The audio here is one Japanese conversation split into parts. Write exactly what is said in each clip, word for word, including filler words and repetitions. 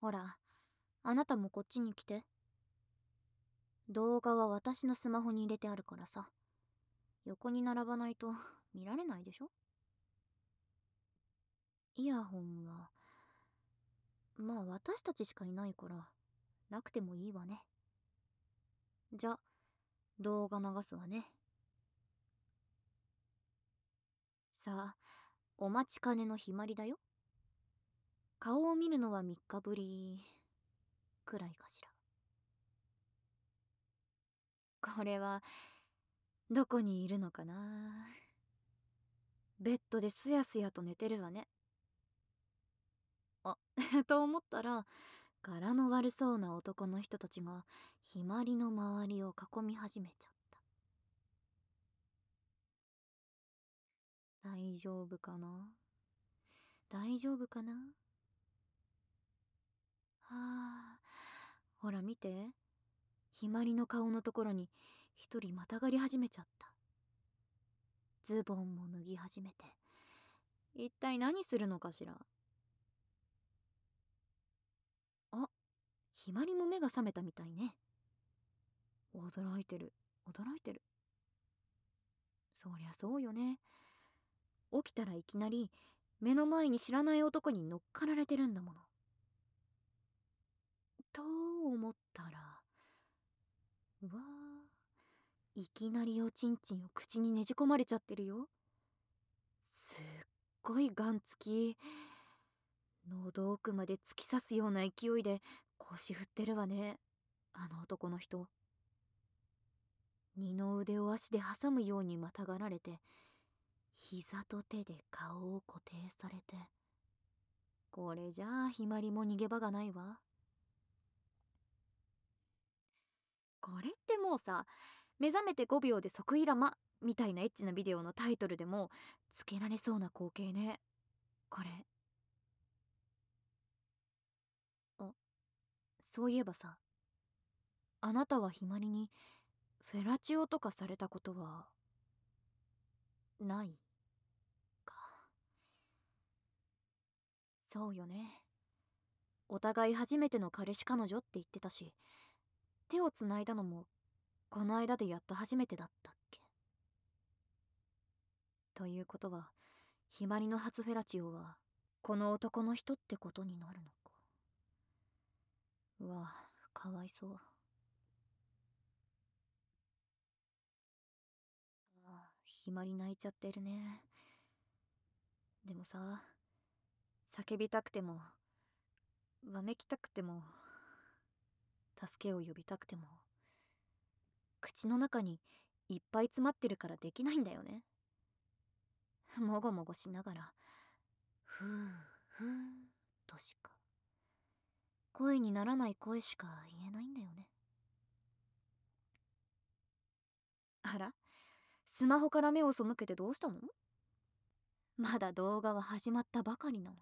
ほら、あなたもこっちに来て。動画は私のスマホに入れてあるからさ。横に並ばないと見られないでしょ。イヤホンは、まあ私たちしかいないから、なくてもいいわね。じゃ、動画流すわね。さあ、お待ちかねのひまりだよ。顔を見るのはみっかぶりくらいかしら。これは、どこにいるのかな。ベッドですやすやと寝てるわね。あ、と思ったら、柄の悪そうな男の人たちがひまりの周りを囲み始めちゃった。大丈夫かな。大丈夫かな。はあ、ほら見て。ひまりの顔のところに一人またがり始めちゃった。ズボンも脱ぎ始めて。一体何するのかしら。あ、ひまりも目が覚めたみたいね。驚いてる、驚いてる。そりゃそうよね。起きたらいきなり目の前に知らない男に乗っかられてるんだもの。と思ったら、うわー、いきなりおちんちんを口にねじ込まれちゃってるよ。すっごいガンつき。喉奥まで突き刺すような勢いで腰振ってるわね、あの男の人。二の腕を足で挟むようにまたがられて、膝と手で顔を固定されて。これじゃあひまりも逃げ場がないわ。これってもうさ、目覚めてごびょうで即イラマみたいなエッチなビデオのタイトルでもつけられそうな光景ね。これ。あ、そういえばさ、あなたはひまりにフェラチオとかされたことはないか。そうよね。お互い初めての彼氏彼女って言ってたし、手をつないだのもこの間でやっと初めてだったっけ。ということは、ひまりの初フェラチオはこの男の人ってことになるのか。うわ、かわいそう。あ、ひまり泣いちゃってるね。でもさ、叫びたくても、わめきたくても、助けを呼びたくても、口の中にいっぱい詰まってるからできないんだよね。もごもごしながら、ふうふうとしか。声にならない声しか言えないんだよね。あら、スマホから目を背けてどうしたの。まだ動画は始まったばかりなの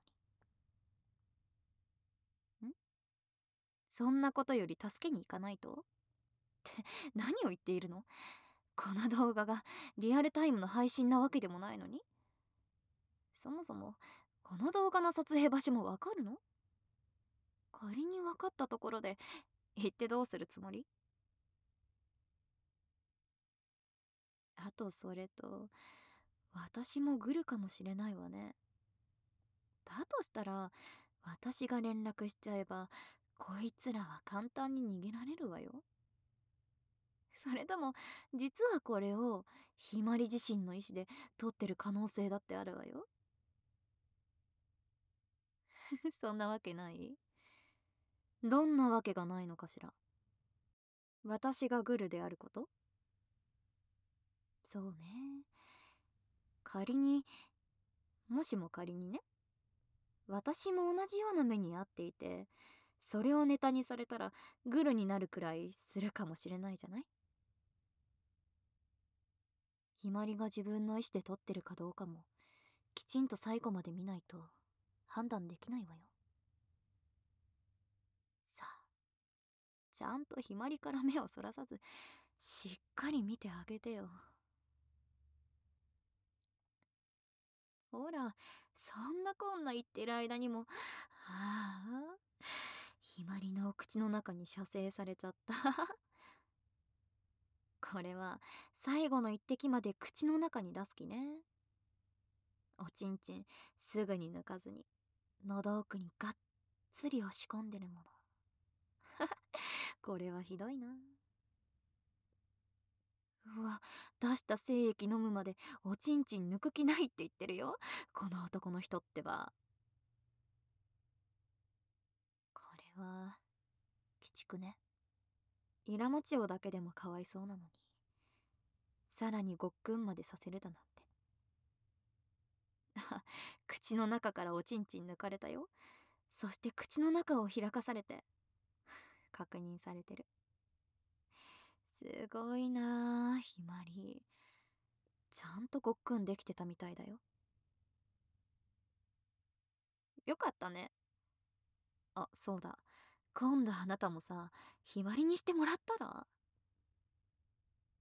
に。ん、そんなことより助けに行かないとって何を言っているの。この動画がリアルタイムの配信なわけでもないのに。そもそもこの動画の撮影場所もわかるの。仮に分かったところで行ってどうするつもり。あとそれと、私もグルかもしれないわね。だとしたら私が連絡しちゃえばこいつらは簡単に逃げられるわよ。それとも実はこれをひまり自身の意思で撮ってる可能性だってあるわよ。そんなわけない。どんなわけがないのかしら。私がグルであること。そうね。仮に、もしも仮にね、私も同じような目に遭っていて、それをネタにされたらグルになるくらいするかもしれないじゃない。ひまりが自分の意思で撮ってるかどうかもきちんと最後まで見ないと判断できないわよ。さあ、ちゃんとひまりから目をそらさずしっかり見てあげてよ。ほら、そんなこんな言ってる間にも、はあ、 ひまりのお口の中に射精されちゃった。これは最後の一滴まで口の中に出す気ね。おちんちんすぐに抜かずに喉奥にがっつり押し込んでるもの。これはひどいな。うわ、出した精液飲むまでおちんちん抜く気ないって言ってるよ、この男の人ってば。これは鬼畜ね。イラマチオだけでもかわいそうなのに、さらにごっくんまでさせるだなんて。口の中からおちんちん抜かれたよ。そして口の中を開かされて確認されてる。すごいなあ、ひまり。ちゃんとごっくんできてたみたいだよ。よかったね。あ、そうだ。今度あなたもさ、ひまりにしてもらったら。